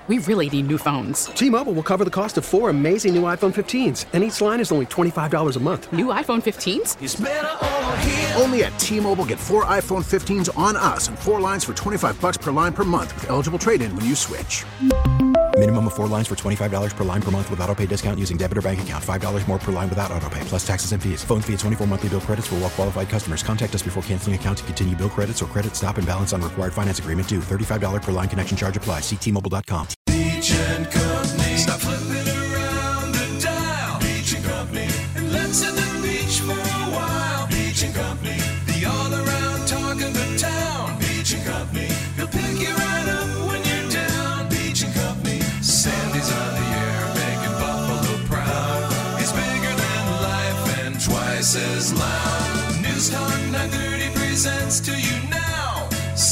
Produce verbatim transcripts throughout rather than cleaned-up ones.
we really need new phones. T-Mobile will cover the cost of four amazing new iPhone fifteens, and each line is only twenty-five dollars a month. New iPhone fifteens? It's better over here. Only at T-Mobile, get four iPhone fifteens on us and four lines for twenty-five dollars per line per month with eligible trade-in when you switch. Minimum of four lines for twenty-five dollars per line per month with autopay discount using debit or bank account. five dollars more per line without autopay, plus taxes and fees. Phone fee at twenty-four monthly bill credits for well-qualified customers. Contact us before canceling account to continue bill credits or credit stop and balance on required finance agreement due. thirty-five dollars per line connection charge applies. See T Mobile dot com. Beach and Company. Stop flipping around the dial. Beach and Company. And let's hit the beach for a while. Beach and Company. The all-around talk of the town. Beach and Company. He'll pick you right up when you're down. Beach and Company. Sandy's on the air making Buffalo proud. He's bigger than life and twice as loud. News Talk nine thirty presents to you now.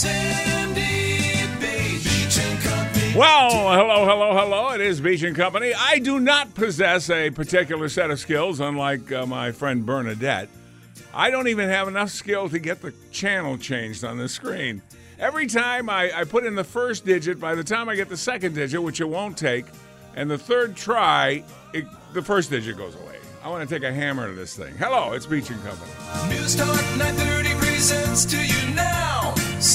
Sandy Beach. Beach and Company. Well, hello, hello, hello. It is Beach and Company. I do not possess a particular set of skills, unlike uh, my friend Bernadette. I don't even have enough skill to get the channel changed on the screen. Every time I, I put in the first digit, by the time I get the second digit, which it won't take, and the third try, it, the first digit goes away. I want to take a hammer to this thing. Hello, it's Beach and Company. News Talk nine thirty presents to you now.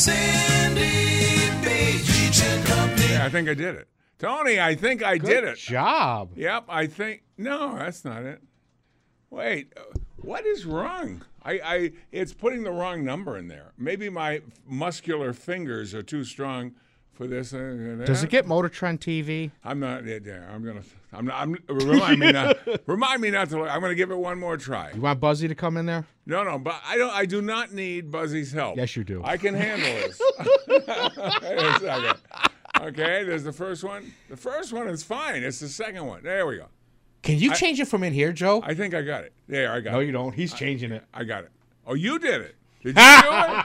Sandy Beach. Beach and Company. Yeah, I think I did it. Tony, I think I did it. Good job. Yep, I think. No, that's not it. Wait, uh, what is wrong? I, I, it's putting the wrong number in there. Maybe my muscular fingers are too strong for this. Does it get Motor Trend T V? I'm not. Yeah, I'm gonna. I'm not. I'm, remind me not. Remind me not to. Look. I'm gonna give it one more try. You want Buzzy to come in there? No, no, but I don't. I do not need Buzzy's help. Yes, you do. I can handle this. Wait a second. Okay, there's the first one. The first one is fine. It's the second one. There we go. Can you I, change it from in here, Joe? I think I got it. There, I got no, it. No, you don't. He's changing I, it. I got it. Oh, you did it. Did you do it?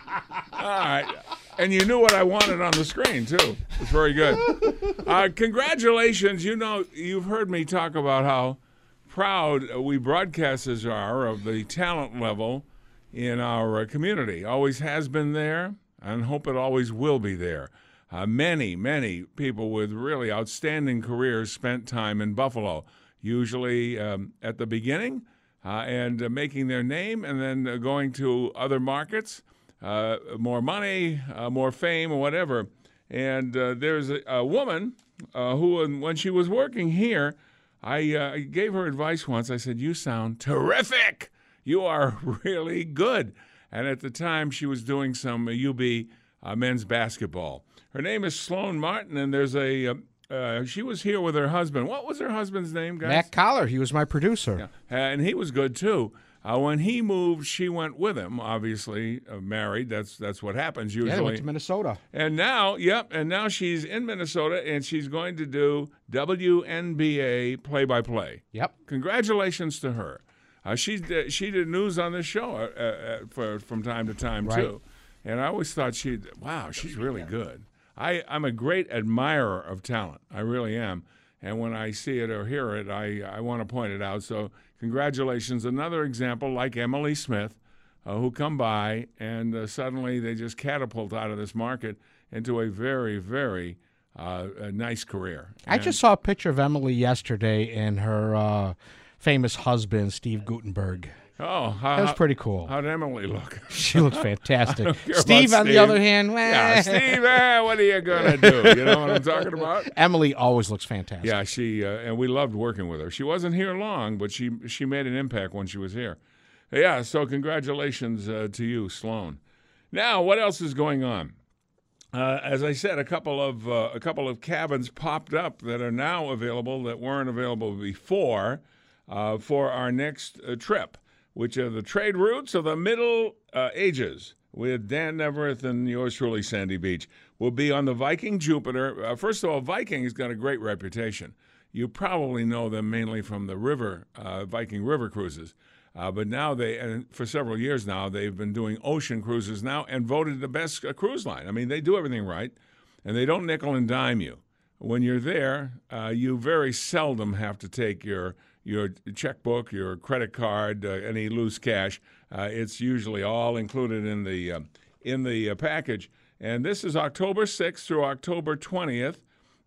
All right. And you knew what I wanted on the screen, too. It's very good. Uh, congratulations. You know, you've heard me talk about how proud we broadcasters are of the talent level in our uh, community. Always has been there, and hope it always will be there. Uh, many, many people with really outstanding careers spent time in Buffalo, usually um, at the beginning uh, and uh, making their name, and then uh, going to other markets, uh, more money, uh, more fame, or whatever. And uh, there's a, a woman uh, who, when she was working here, I uh, gave her advice once. I said, "You sound terrific. You are really good." And at the time, she was doing some uh, U B uh, men's basketball. Her name is Sloan Martin, and there's a. Uh, uh, she was here with her husband. What was her husband's name, guys? Matt Collar. He was my producer. Yeah. Uh, and he was good too. Uh, when he moved, she went with him. Obviously, uh, married. That's that's what happens usually. Yeah, they went to Minnesota. And now, yep. And now she's in Minnesota, and she's going to do W N B A play-by-play. Yep. Congratulations to her. Uh, she did, she did news on this show uh, uh, for from time to time right. too. And I always thought she, wow, she's really good. I, I'm a great admirer of talent. I really am. And when I see it or hear it, I, I want to point it out. So congratulations. Another example like Emily Smith, uh, who come by and uh, suddenly they just catapult out of this market into a very, very uh, a nice career. I and just saw a picture of Emily yesterday and her uh, famous husband, Steve Guttenberg. Oh, how, that was pretty cool. How'd Emily look? She looked fantastic. Steve, on Steve. the other hand, well, yeah, Steve, eh, what are you gonna do? You know what I'm talking about? Emily always looks fantastic. Yeah, she uh, and we loved working with her. She wasn't here long, but she she made an impact when she was here. Yeah, so congratulations uh, to you, Sloan. Now, what else is going on? Uh, as I said, a couple of uh, a couple of cabins popped up that are now available that weren't available before uh, for our next uh, trip, which are the trade routes of the Middle uh, Ages with Dan Neverth and yours truly, Sandy Beach. We'll be on the Viking Jupiter. Uh, first of all, Viking has got a great reputation. You probably know them mainly from the river, uh, Viking river cruises. Uh, but now they, and for several years now, they've been doing ocean cruises now and voted the best uh, cruise line. I mean, they do everything right, and they don't nickel and dime you. When you're there, uh, you very seldom have to take your your checkbook, your credit card, uh, any loose cash. Uh, it's usually all included in the uh, in the uh, package. And this is October sixth through October twentieth.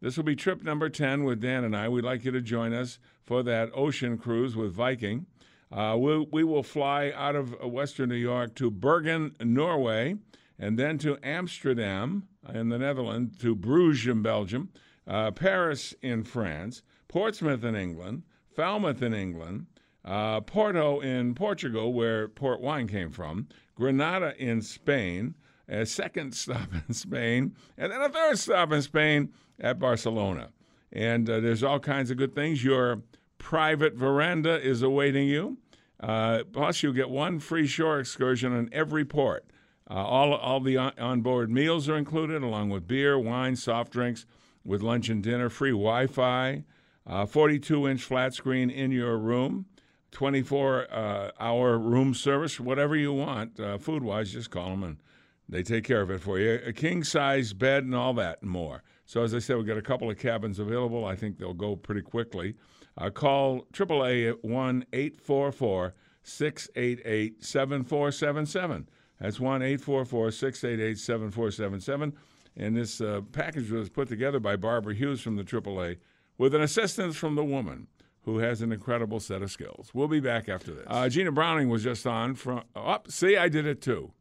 This will be trip number ten with Dan and I. We'd like you to join us for that ocean cruise with Viking. Uh, we, we will fly out of Western New York to Bergen, Norway, and then to Amsterdam in the Netherlands, to Bruges in Belgium, uh, Paris in France, Portsmouth in England, Falmouth in England, uh, Porto in Portugal, where port wine came from, Granada in Spain, a second stop in Spain, and then a third stop in Spain at Barcelona. And uh, there's all kinds of good things. Your private veranda is awaiting you. Uh, plus, you'll get one free shore excursion on every port. Uh, all all the on- onboard meals are included, along with beer, wine, soft drinks, with lunch and dinner, free Wi-Fi, uh, forty-two inch flat screen in your room, twenty-four hour room service, whatever you want, uh, food-wise, just call them and they take care of it for you. A king-size bed and all that and more. So as I said, we've got a couple of cabins available. I think they'll go pretty quickly. Uh, call triple A at one eight four four, six eight eight, seven four seven seven. That's one eight four four, six eight eight, seven four seven seven. And this uh, package was put together by Barbara Hughes from the triple A with an assistance from the woman who has an incredible set of skills. We'll be back after this. Uh, Gina Browning was just on from oh, see, I did it too.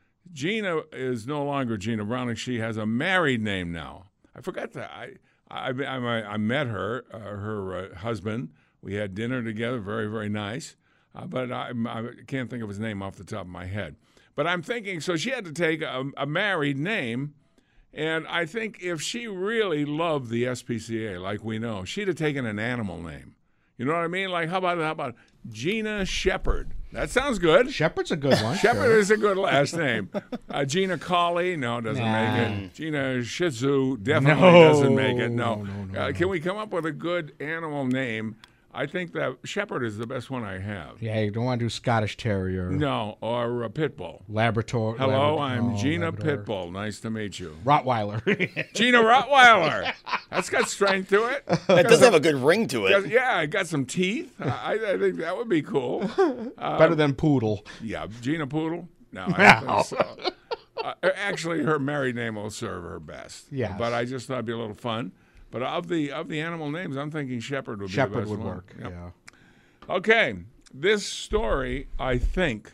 Gina is no longer Gina Browning. She has a married name now. I forgot that. I I, I, I met her, uh, her uh, husband. We had dinner together, very, very nice. Uh, but I, I can't think of his name off the top of my head. But I'm thinking, so she had to take a, a married name. And I think if she really loved the S P C A, like we know, she'd have taken an animal name. You know what I mean? Like, how about how about Gina Shepherd? That sounds good. Shepherd's a good one. Shepherd sure. is a good last name. Uh, Gina Collie, no, doesn't Nah. make it. Gina Shih Tzu definitely No. doesn't make it. No. No, no, uh, no. Can we come up with a good animal name? I think that Shepherd is the best one I have. Yeah, you don't want to do Scottish Terrier. No, or a Pitbull. Labrador. Hello, Labrador, I'm oh, Gina Labrador. Pitbull. Nice to meet you. Rottweiler. Gina Rottweiler. That's got strength to it. That does have a good ring to it. Yeah, it got some teeth. I, I think that would be cool. Uh, Better than Poodle. Yeah, Gina Poodle? No, I don't think so. Uh, actually, her married name will serve her best. Yes. But I just thought it'd be a little fun. But of the of the animal names, I'm thinking Shepherd would be the Shepherd best would one. work. Yep. Yeah. Okay, this story, I think,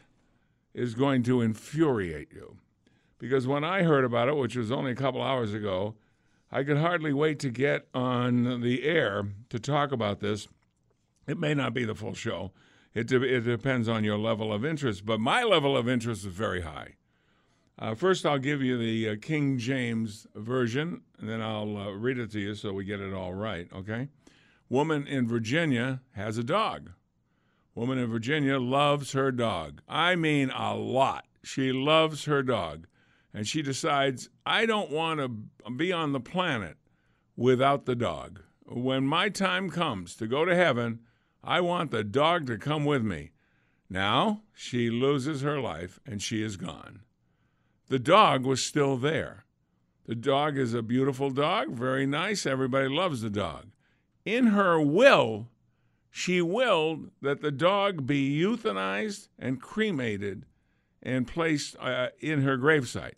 is going to infuriate you. Because when I heard about it, which was only a couple hours ago, I could hardly wait to get on the air to talk about this. It may not be the full show. It, de- it depends on your level of interest, but my level of interest is very high. Uh, first, I'll give you the uh, King James version, and then I'll uh, read it to you so we get it all right, okay? Woman in Virginia has a dog. Woman in Virginia loves her dog. I mean a lot. She loves her dog. And she decides, I don't want to be on the planet without the dog. When my time comes to go to heaven, I want the dog to come with me. Now, she loses her life, and she is gone. The dog was still there. The dog is a beautiful dog, very nice. Everybody loves the dog. In her will, she willed that the dog be euthanized and cremated and placed uh, in her gravesite.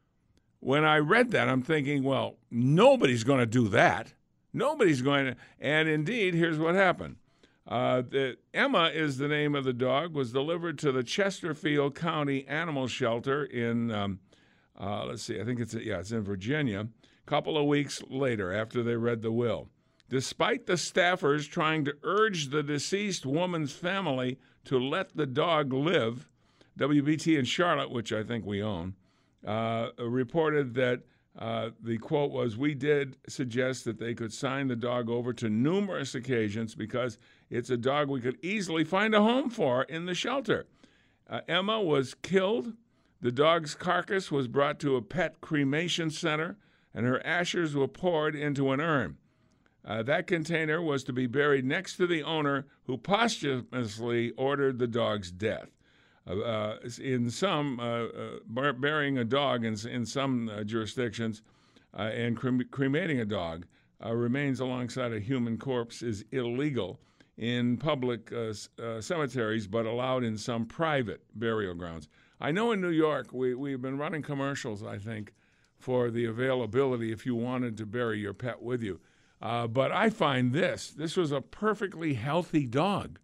When I read that, I'm thinking, well, nobody's going to do that. Nobody's going to. And indeed, here's what happened. Uh, the, Emma is the name of the dog, was delivered to the Chesterfield County Animal Shelter in, um, uh, let's see, I think it's, yeah, it's in Virginia, a couple of weeks later after they read the will. Despite the staffers trying to urge the deceased woman's family to let the dog live, W B T in Charlotte, which I think we own, uh, reported that uh, the quote was, we did suggest that they could sign the dog over to numerous occasions because it's a dog we could easily find a home for in the shelter. Uh, Emma was killed. The dog's carcass was brought to a pet cremation center, and her ashes were poured into an urn. Uh, that container was to be buried next to the owner who posthumously ordered the dog's death. Uh, uh, in some, uh, uh, burying a dog in, in some uh, jurisdictions uh, and crem- cremating a dog uh, remains alongside a human corpse is illegal in public uh, uh, cemeteries, but allowed in some private burial grounds. I know in New York, we, we've been running commercials, I think, for the availability if you wanted to bury your pet with you. Uh, but I find this, this was a perfectly healthy dog.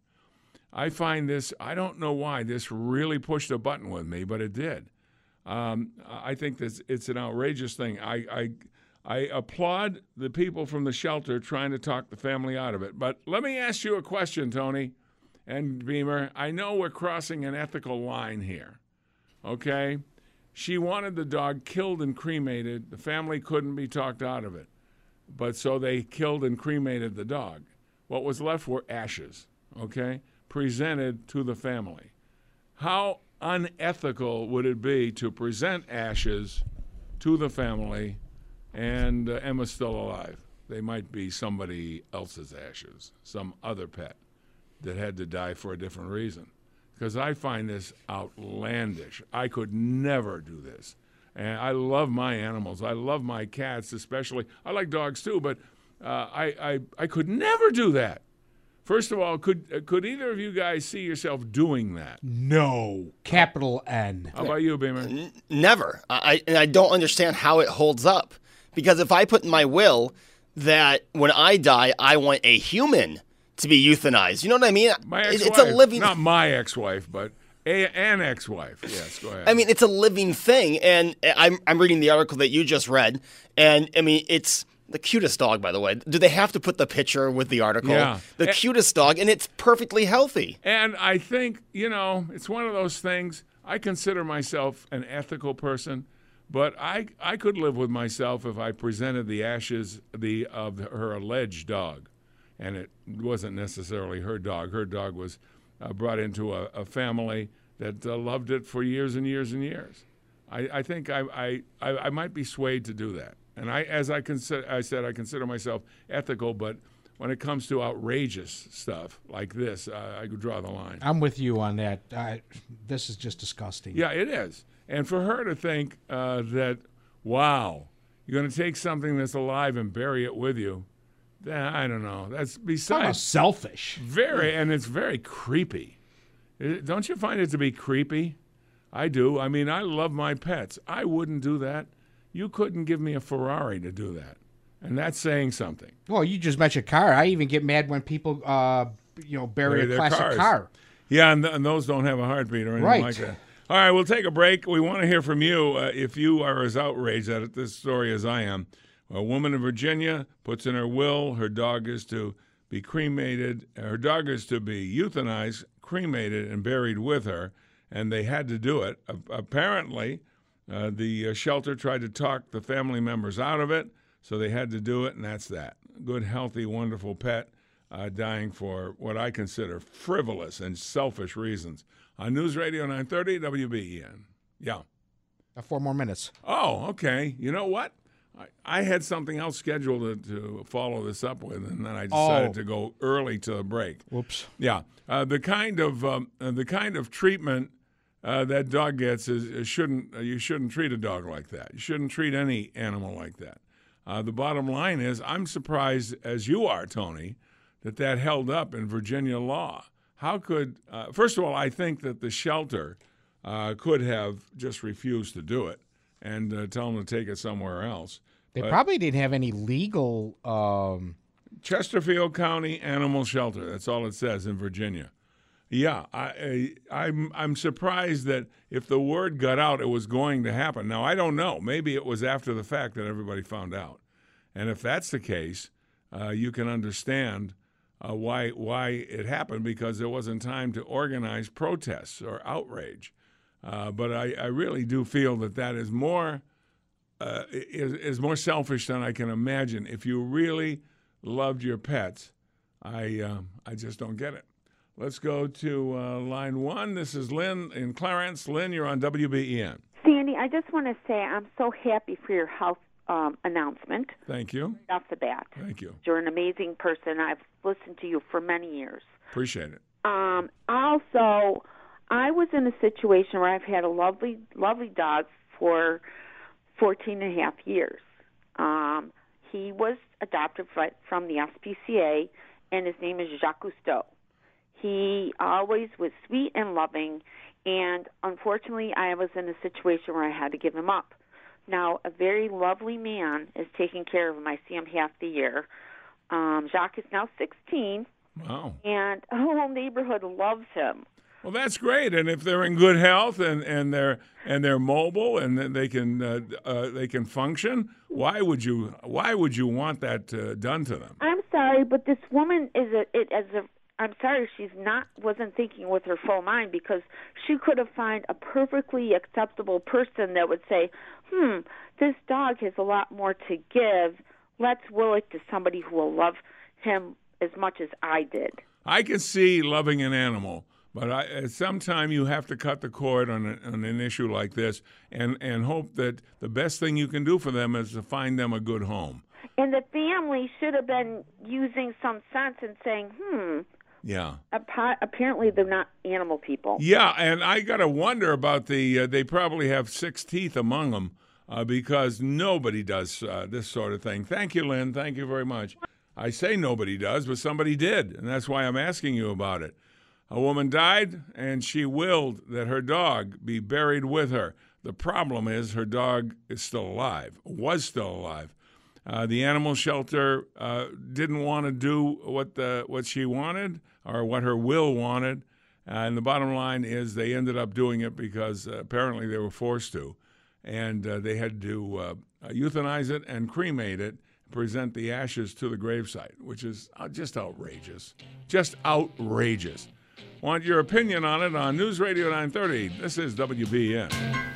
I find this, I don't know why, this really pushed a button with me, but it did. Um, I think this, it's an outrageous thing. I, I, I applaud the people from the shelter trying to talk the family out of it. But let me ask you a question, Tony and Beamer. I know we're crossing an ethical line here, okay? She wanted the dog killed and cremated. The family couldn't be talked out of it. But so they killed and cremated the dog. What was left were ashes, okay, presented to the family. How unethical would it be to present ashes to the family and uh, Emma's still alive? They might be somebody else's ashes, some other pet that had to die for a different reason. Because I find this outlandish. I could never do this. And I love my animals. I love my cats especially. I like dogs too, but uh, I, I I could never do that. First of all, could uh, could either of you guys see yourself doing that? No. Capital N. How about you, Beamer? N- never. I and I don't understand how it holds up. Because if I put in my will that when I die, I want a human to be euthanized. You know what I mean? My It- ex-wife. It's a living... Not my ex-wife, but a, an ex-wife. Yes, go ahead. I mean, it's a living thing, and I'm I'm reading the article that you just read, and I mean, it's the cutest dog, by the way. Do they have to put the picture with the article? Yeah. The And- cutest dog, and it's perfectly healthy. And I think, you know, it's one of those things. I consider myself an ethical person, but I I could live with myself if I presented the ashes the of her alleged dog, and it wasn't necessarily her dog. Her dog was uh, brought into a, a family that uh, loved it for years and years and years. I, I think I, I, I, I might be swayed to do that. And I, as I, consider, I said, I consider myself ethical, but when it comes to outrageous stuff like this, uh, I could draw the line. I'm with you on that. I, this is just disgusting. Yeah, it is. And for her to think uh, that, wow, you're going to take something that's alive and bury it with you, then I don't know. That's Kind of besides selfish. very, and it's very creepy. It- Don't you find it to be creepy? I do. I mean, I love my pets. I wouldn't do that. You couldn't give me a Ferrari to do that. And that's saying something. Well, you just mentioned car. I even get mad when people, uh, you know, bury Bury a their classic cars. car. Yeah, and, th- and those don't have a heartbeat or anything Right. like that. All right, we'll take a break. We want to hear from you uh, if you are as outraged at this story as I am. A woman in Virginia puts in her will her dog is to be cremated. Her dog is to be euthanized, cremated, and buried with her, and they had to do it. A- apparently, uh, the uh, shelter tried to talk the family members out of it, so they had to do it, and that's that. Good, healthy, wonderful pet uh, dying for what I consider frivolous and selfish reasons. On News Radio nine thirty W B E N. Yeah. Uh, Four more minutes. Oh, okay. You know what? I, I had something else scheduled to, to follow this up with, and then I decided Oh. to go early to the break. Whoops. Yeah, uh, the kind of um, uh, the kind of treatment uh, that dog gets is, is shouldn't uh, you shouldn't treat a dog like that. You shouldn't treat any animal like that. Uh, the bottom line is, I'm surprised as you are, Tony, that that held up in Virginia law. How could uh, first of all, I think that the shelter uh, could have just refused to do it and uh, tell them to take it somewhere else. They But- probably didn't have any legal. Um, Chesterfield County Animal Shelter. That's all it says in Virginia. Yeah, I, I, I'm I'm surprised that if the word got out, it was going to happen. Now I don't know. Maybe it was after the fact that everybody found out, and if that's the case, uh, you can understand uh, why why it happened, because there wasn't time to organize protests or outrage. Uh, but I, I really do feel that that is more uh, is, is more selfish than I can imagine. If you really loved your pets, I um, I just don't get it. Let's go to uh, line one. This is Lynn in Clarence. Lynn, you're on W B E N. Sandy, I just want to say I'm so happy for your health um, announcement Thank you. right off the bat. Thank you. You're an amazing person. I've listened to you for many years. Appreciate it. Um, also, I was in a situation where I've had a lovely, lovely dog for fourteen and a half years. Um, he was adopted right from the S P C A, and his name is Jacques Cousteau. He always was sweet and loving, and unfortunately, I was in a situation where I had to give him up. Now, a very lovely man is taking care of him. I see him half the year. Um, Jacques is now sixteen, Wow. and the whole neighborhood loves him. Well, that's great. And if they're in good health and, and they're and they're mobile and then they can uh, uh, they can function, why would you why would you want that uh, done to them? I'm sorry, but this woman is a it as a. I'm sorry, she's not wasn't thinking with her full mind, because she could have found a perfectly acceptable person that would say, "Hmm, this dog has a lot more to give. Let's will it to somebody who will love him as much as I did." I can see loving an animal, but I, at some time you have to cut the cord on, a, on an issue like this, and and hope that the best thing you can do for them is to find them a good home. And the family should have been using some sense and saying, "Hmm." Yeah. Apparently, they're not animal people. Yeah, and I got to wonder about the, uh, they probably have six teeth among them uh, because nobody does uh, this sort of thing. Thank you, Lynn. Thank you very much. I say nobody does, but somebody did, and that's why I'm asking you about it. A woman died, and she willed that her dog be buried with her. The problem is her dog is still alive, was still alive. Uh, the animal shelter uh, didn't want to do what the what she wanted or what her will wanted, uh, and the bottom line is they ended up doing it because uh, apparently they were forced to, and uh, they had to uh, euthanize it and cremate it, present the ashes to the gravesite, which is uh, just outrageous, just outrageous. Want your opinion on it on News Radio nine thirty. This is W B N.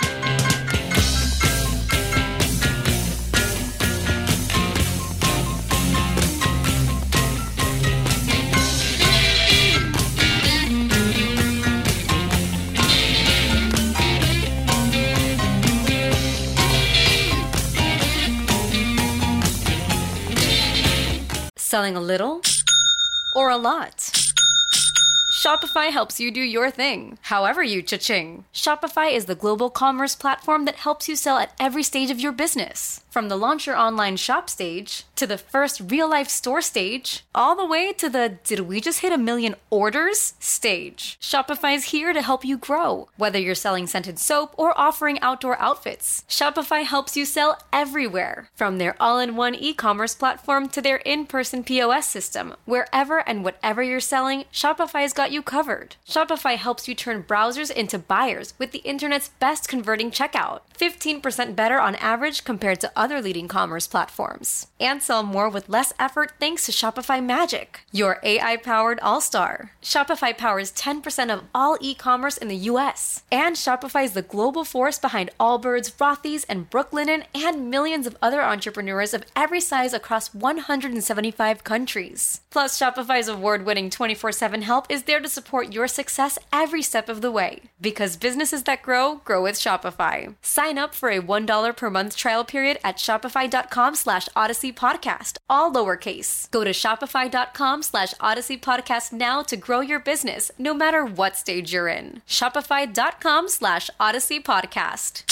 Selling a little or a lot? Shopify helps you do your thing, however you cha-ching. Shopify is the global commerce platform that helps you sell at every stage of your business. From the launch your online shop stage, to the first real-life store stage, all the way to the did we just hit a million orders stage. Shopify's here to help you grow. Whether you're selling scented soap or offering outdoor outfits, Shopify helps you sell everywhere. From their all-in-one e-commerce platform to their in-person P O S system, wherever and whatever you're selling, Shopify's got you covered. Shopify helps you turn browsers into buyers with the internet's best converting checkout. fifteen percent better on average compared to other leading commerce platforms. And sell more with less effort thanks to Shopify Magic, your A I-powered all-star. Shopify powers ten percent of all e-commerce in the U S. And Shopify is the global force behind Allbirds, Rothy's, and Brooklinen, and millions of other entrepreneurs of every size across one hundred seventy-five countries. Plus, Shopify's award-winning twenty-four seven help is there to support your success every step of the way. Because businesses that grow, grow with Shopify. Sign up for a one dollar per month trial period at shopify.com slash Odyssey Podcast, all lowercase. Go to shopify.com slash Odyssey Podcast now to grow your business, no matter what stage you're in. Shopify.com slash Odyssey Podcast.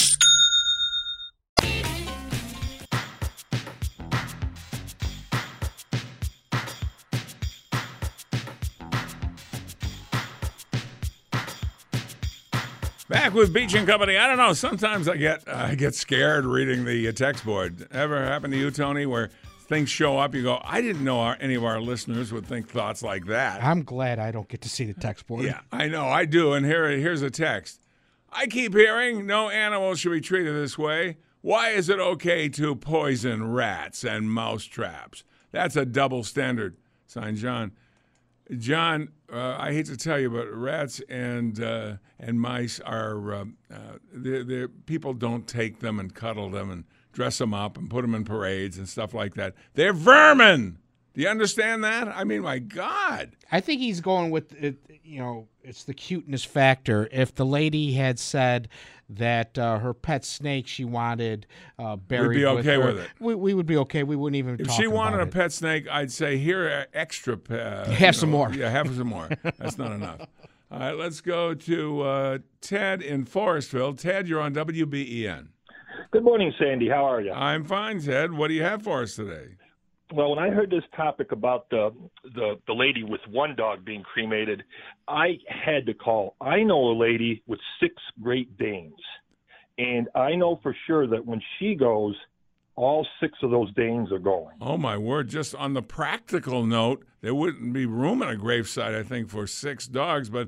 Back with Beach and Company. I don't know. Sometimes I get uh, I get scared reading the uh, text board. Ever happen to you, Tony, where things show up, you go, I didn't know our, any of our listeners would think thoughts like that. I'm glad I don't get to see the text board. Yeah, I know. I do. And here, here's a text. I keep hearing no animal should be treated this way. Why is it okay to poison rats and mouse traps? That's a double standard. Signed, John. John, uh, I hate to tell you, but rats and uh, and mice are uh, uh, they're, they're, people don't take them and cuddle them and dress them up and put them in parades and stuff like that. They're vermin. Do you understand that? I mean, my God. I think he's going with it. You know, it's the cuteness factor. If the lady had said that uh, her pet snake she wanted uh, buried, we'd be okay with, her, with it. We, we would be okay. We wouldn't even. If talk she wanted about a it. pet snake, I'd say here extra. Uh, have some know, more. Yeah, have some more. That's not enough. All right, let's go to uh, Ted in Forestville. Ted, you're on W B E N. Good morning, Sandy. How are you? I'm fine, Ted. What do you have for us today? Well, when I heard this topic about the, the the lady with one dog being cremated, I had to call. I know a lady with six Great Danes, And I know for sure that when she goes, all six of those Danes are going. Oh, my word. Just on the practical note, there wouldn't be room in a gravesite, I think, for six dogs. But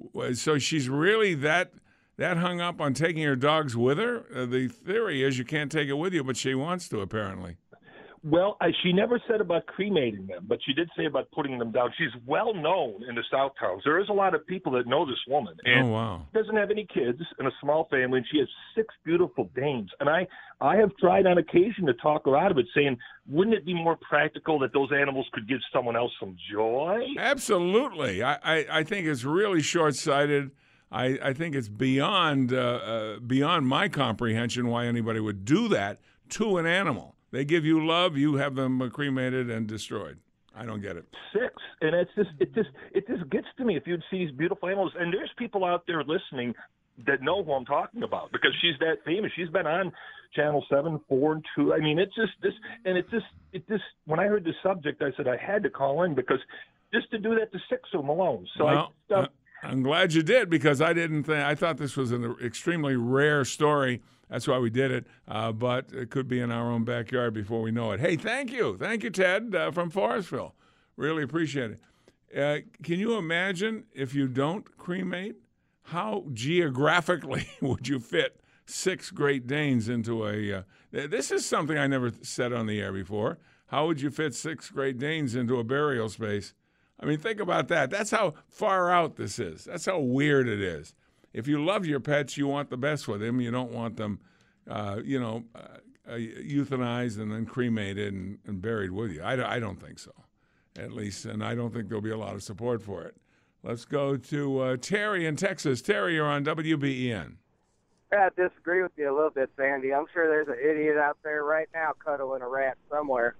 so she's really that that hung up on taking her dogs with her? Uh, the theory is you can't take it with you, but she wants to, apparently. Well, I, she never said about cremating them, but she did say about putting them down. She's well known in the South Towns. There is a lot of people that know this woman. And oh, wow. She doesn't have any kids and a small family, and she has six beautiful Danes. And I, I have tried on occasion to talk her out of it, saying, wouldn't it be more practical that those animals could give someone else some joy? Absolutely. I, I, I think it's really short-sighted. I, I think it's beyond uh, uh, beyond my comprehension why anybody would do that to an animal. They give you love, you have them cremated and destroyed. I don't get it. Six, and it's just it just it just gets to me if you'd see these beautiful animals. And there's people out there listening that know who I'm talking about because she's that famous. She's been on Channel Seven, Four, and Two. I mean, it's just this, and it just it just when I heard the subject, I said I had to call in because just to do that to six of them alone. So well, I. Uh, I'm glad you did because I didn't think I thought this was an extremely rare story. That's why we did it. Uh, but it could be in our own backyard before we know it. Hey, thank you, thank you, Ted uh, from Forestville. Really appreciate it. Uh, can you imagine if you don't cremate? How geographically would you fit six Great Danes into a? Uh, this is something I never said on the air before. How would you fit six Great Danes into a burial space? I mean, think about that. That's how far out this is. That's how weird it is. If you love your pets, you want the best for them. You don't want them, uh, you know, uh, euthanized and then cremated and, and buried with you. I, I don't think so, at least, and I don't think there'll be a lot of support for it. Let's go to uh, Terry in Texas. Terry, you're on W B E N. I disagree with you a little bit, Sandy. I'm sure there's an idiot out there right now cuddling a rat somewhere.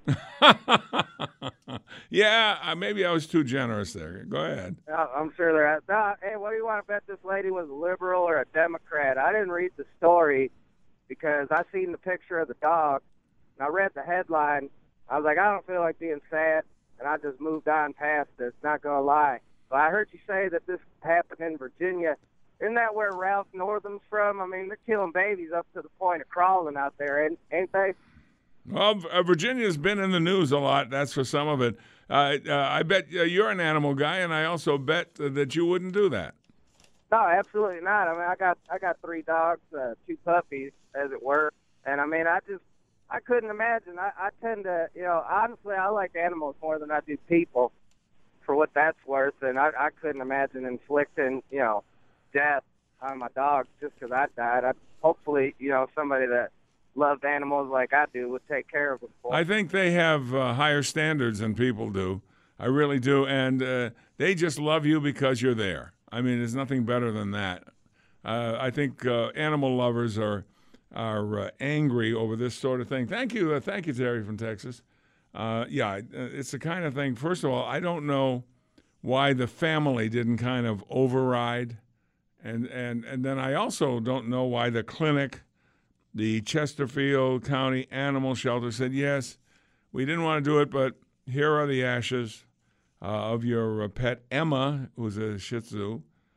yeah, uh, maybe I was too generous there. Go ahead. Uh, I'm sure there are. Uh, hey, what do you want to bet this lady was a liberal or a Democrat? I didn't read the story because I seen the picture of the dog, and I read the headline. I was like, I don't feel like being sad, and I just moved on past it, not going to lie. But I heard you say that this happened in Virginia. Isn't that where Ralph Northam's from? I mean, they're killing babies up to the point of crawling out there, ain't, ain't they? Well, uh, Virginia's been in the news a lot. That's for some of it. Uh, uh, I bet uh, you're an animal guy, and I also bet uh, that you wouldn't do that. No, absolutely not. I mean, I got I got three dogs, uh, two puppies, as it were, and I mean, I just I couldn't imagine. I, I tend to, you know, honestly, I like animals more than I do people, for what that's worth, and I, I couldn't imagine inflicting, you know, death on my dogs just because I died. I, hopefully, you know, somebody that loved animals like I do would take care of them for me. I think they have uh, higher standards than people do. I really do, and uh, they just love you because you're there. I mean, there's nothing better than that. Uh, I think uh, animal lovers are are uh, angry over this sort of thing. Thank you, uh, thank you, Terry from Texas. Uh, yeah, it's the kind of thing. First of all, I don't know why the family didn't kind of override. And, and and then I also don't know why the clinic, the Chesterfield County Animal Shelter, said, yes, we didn't want to do it, but here are the ashes uh, of your uh, pet, Emma, who's a Shih Tzu.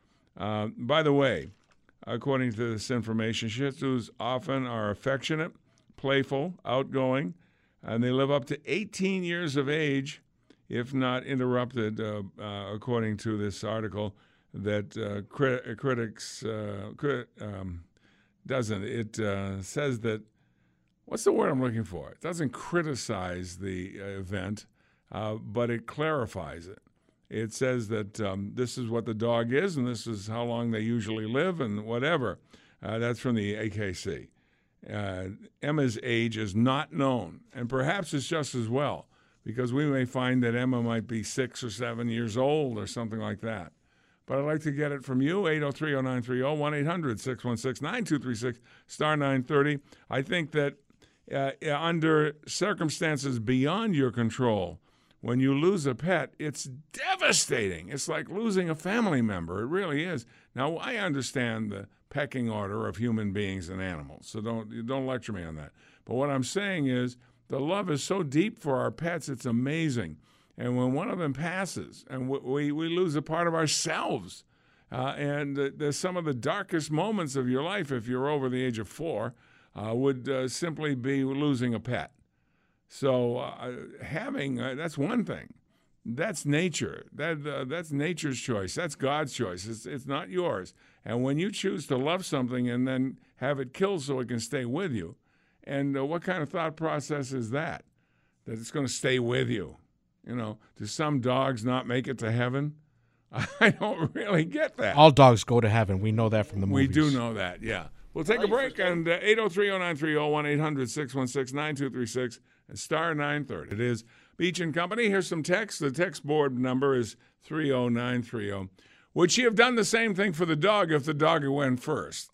Uh, by the way, according to this information, Shih Tzus often are affectionate, playful, outgoing, and they live up to eighteen years of age, if not interrupted, uh, uh, according to this article. That uh, crit- critics uh, crit- um, doesn't. It uh, says that, what's the word I'm looking for? It doesn't criticize the uh, event, uh, but it clarifies it. It says that um, this is what the dog is, and this is how long they usually live, and whatever. Uh, that's from the A K C. Uh, Emma's age is not known, and perhaps it's just as well, because we may find that Emma might be six or seven years old or something like that. But I'd like to get it from you, eight oh three oh nine three oh, one eight hundred six one six nine two three six, star nine thirty. I think that uh, under circumstances beyond your control, when you lose a pet, it's devastating. It's like losing a family member. It really is. Now, I understand the pecking order of human beings and animals, so don't don't lecture me on that. But what I'm saying is the love is so deep for our pets, it's amazing. And when one of them passes and we, we lose a part of ourselves, Uh, and uh, there's some of the darkest moments of your life, if you're over the age of four, uh, would uh, simply be losing a pet. So uh, having, uh, that's one thing. That's nature. That uh, That's nature's choice. That's God's choice. It's, it's not yours. And when you choose to love something and then have it killed so it can stay with you, and uh, what kind of thought process is that? That it's going to stay with you? You know, do some dogs not make it to heaven? I don't really get that. All dogs go to heaven. We know that from the movies. We do know that, yeah. We'll take a break, and uh, eight oh three oh nine three oh, one eight hundred six one six nine two three six, and star nine thirty. It is Beach and Company. Here's some text. The text board number is three oh nine three oh. Would she have done the same thing for the dog if the dog had went first?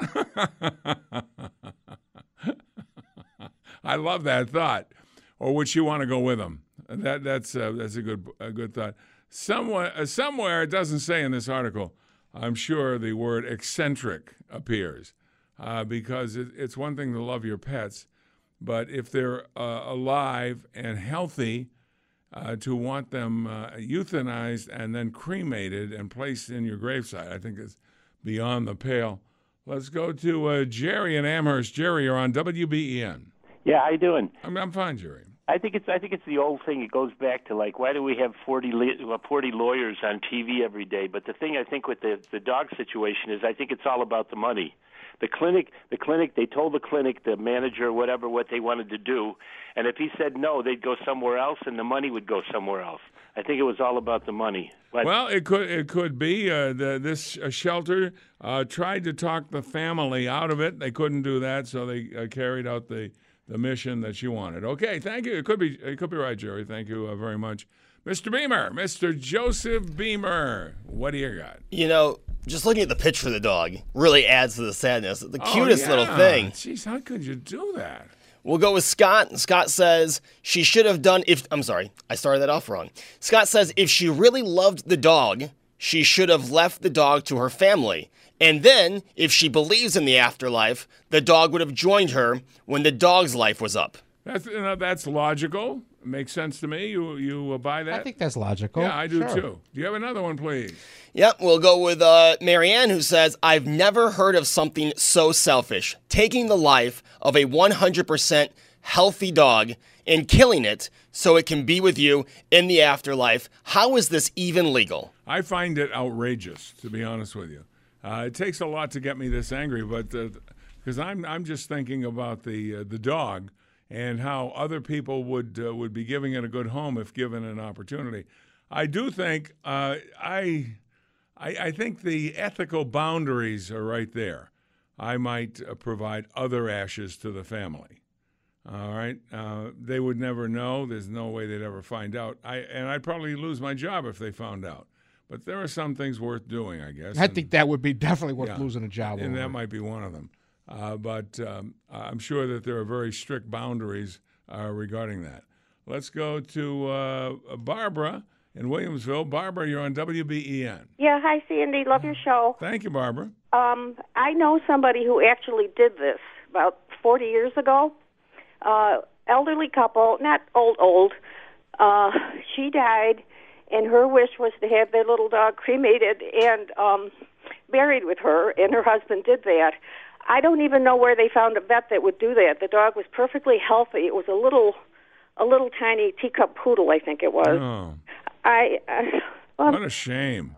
I love that thought. Or would she want to go with him? That that's uh, that's a good a good thought. Somewhere uh, somewhere it doesn't say in this article. I'm sure the word eccentric appears uh, because it, it's one thing to love your pets, but if they're uh, alive and healthy, uh, to want them uh, euthanized and then cremated and placed in your gravesite, I think is beyond the pale. Let's go to uh, Jerry in Amherst. Jerry, you're on W B E N. Yeah, how you doing? I'm, I'm fine, Jerry. I think it's I think it's the old thing. It goes back to like, why do we have forty, li- forty lawyers on T V every day? But the thing I think with the the dog situation is I think it's all about the money. The clinic, the clinic, they told the clinic, the manager, whatever, what they wanted to do, and if he said no, they'd go somewhere else, and the money would go somewhere else. I think it was all about the money. But well, it could it could be uh, the, this uh, shelter uh, tried to talk the family out of it. They couldn't do that, so they uh, carried out the. the mission that she wanted. Okay, thank you. It could be it could be right, Jerry. Thank you uh, very much. Mister Beamer, Mister Joseph Beamer, what do you got? You know, just looking at the picture of the dog really adds to the sadness. The Oh, cutest yeah. little thing. Jeez, how could you do that? We'll go with Scott. Scott says she should have done if I'm sorry, I started that off wrong. Scott says if she really loved the dog, she should have left the dog to her family. And then, if she believes in the afterlife, the dog would have joined her when the dog's life was up. That's you know, that's logical. It makes sense to me. You you uh, buy that? I think that's logical. Yeah, I do Sure. too. Do you have another one, please? Yep, we'll go with uh, Marianne, who says, I've never heard of something so selfish. Taking the life of a one hundred percent healthy dog and killing it so it can be with you in the afterlife. How is this even legal? I find it outrageous, to be honest with you. Uh, it takes a lot to get me this angry, but because uh, I'm I'm just thinking about the uh, the dog and how other people would uh, would be giving it a good home if given an opportunity. I do think uh, I, I I think the ethical boundaries are right there. I might uh, provide other ashes to the family. All right, uh, they would never know. There's no way they'd ever find out. I and I'd probably lose my job if they found out. But there are some things worth doing, I guess. I and, think that would be definitely worth yeah, losing a job and over. that might be one of them. Uh, but um, I'm sure that there are very strict boundaries uh, regarding that. Let's go to uh, Barbara in Williamsville. Barbara, you're on W B E N. Yeah, hi, Sandy. Love your show. Thank you, Barbara. Um, I know somebody who actually did this about forty years ago. Uh, elderly couple, not old, old. Uh, she died, and her wish was to have their little dog cremated and um, buried with her, and her husband did that. I don't even know where they found a vet that would do that. The dog was perfectly healthy. It was a little, a little tiny teacup poodle, I think it was. Oh, I. I well, what a shame.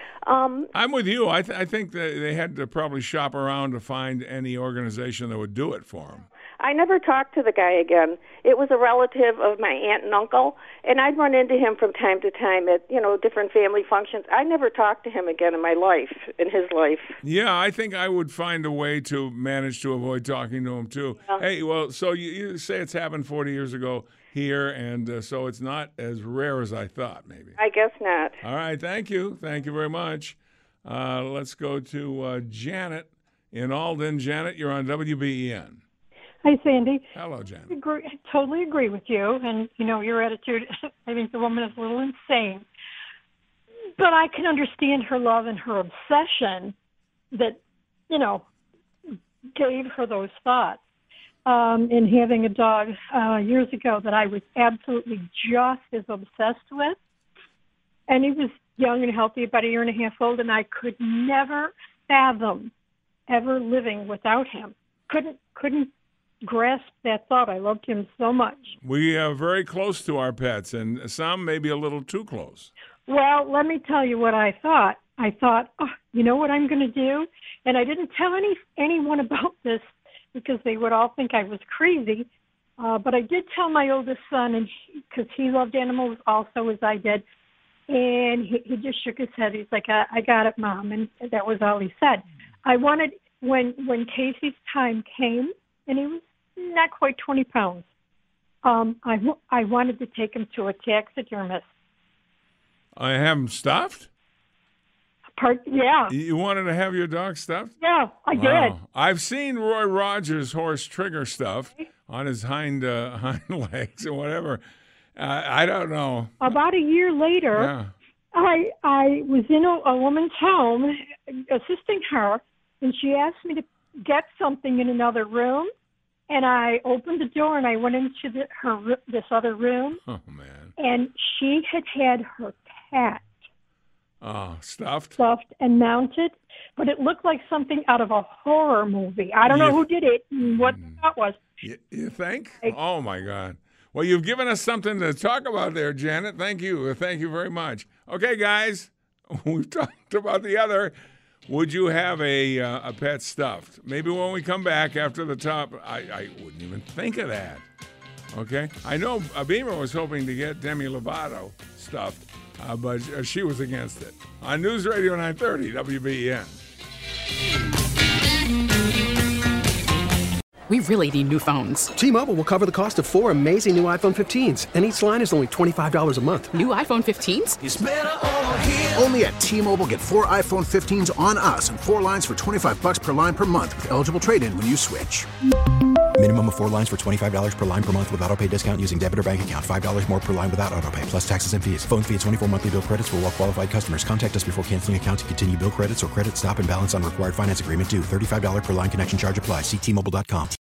Um, I'm with you. I, th- I think that they had to probably shop around to find any organization that would do it for them. I never talked to the guy again. It was a relative of my aunt and uncle, and I'd run into him from time to time at, you know, different family functions. I never talked to him again in my life, in his life. Yeah, I think I would find a way to manage to avoid talking to him, too. Yeah. Hey, well, so you, you say it's happened forty years ago here, and uh, so it's not as rare as I thought, maybe. I guess not. All right, thank you. Thank you very much. Uh, let's go to uh, Janet in Alden. Janet, you're on W B E N. Hi, Sandy. Hello, Janet. I agree, I totally agree with you. And, you know, your attitude, I think the woman is a little insane. But I can understand her love and her obsession that, you know, gave her those thoughts. Um, in having a dog uh, years ago that I was absolutely just as obsessed with. And he was young and healthy, about a year and a half old, and I could never fathom ever living without him. Couldn't couldn't grasp that thought. I loved him so much. We are very close to our pets, and some maybe a little too close. Well, let me tell you what I thought. I thought, oh, you know what I'm going to do? And I didn't tell any anyone about this because they would all think I was crazy. Uh, but I did tell my oldest son, and because he, he loved animals also as I did. And he, he just shook his head. He's like, I, I got it, Mom. And that was all he said. I wanted, when when Casey's time came, and he was not quite twenty pounds, um, I, I wanted to take him to a taxidermist. I have him stuffed? Part, yeah. You wanted to have your dog stuffed? Yeah, I Wow. did. I've seen Roy Rogers' horse Trigger stuffed on his hind uh, hind legs or whatever. Uh, I don't know. About a year later, Yeah. I I was in a, a woman's home assisting her, and she asked me to get something in another room, and I opened the door and I went into the, her this other room, Oh, man. and she had had her cat Oh, stuffed? stuffed and mounted, but it looked like something out of a horror movie. I don't know Yeah. who did it and what that was. You, you think? Oh, my God. Well, you've given us something to talk about there, Janet. Thank you. Thank you very much. Okay, guys, we've talked about the other. Would you have a uh, a pet stuffed? Maybe when we come back after the top, I, I wouldn't even think of that. Okay? I know uh, Beamer was hoping to get Demi Lovato stuffed, uh, but uh, she was against it. On News Radio nine thirty, W B E N. We really need new phones. T-Mobile will cover the cost of four amazing new iPhone fifteens, and each line is only twenty-five dollars a month. New iPhone fifteens? It's better over here. Only at T-Mobile, get four iPhone fifteens on us and four lines for twenty-five bucks per line per month with eligible trade-in when you switch. Minimum of four lines for twenty-five dollars per line per month with autopay discount using debit or bank account. five dollars more per line without autopay, plus taxes and fees. Phone fee at twenty-four monthly bill credits for well-qualified customers. Contact us before canceling account to continue bill credits or credit stop and balance on required finance agreement due. thirty-five dollars per line connection charge applies. See T Mobile dot com.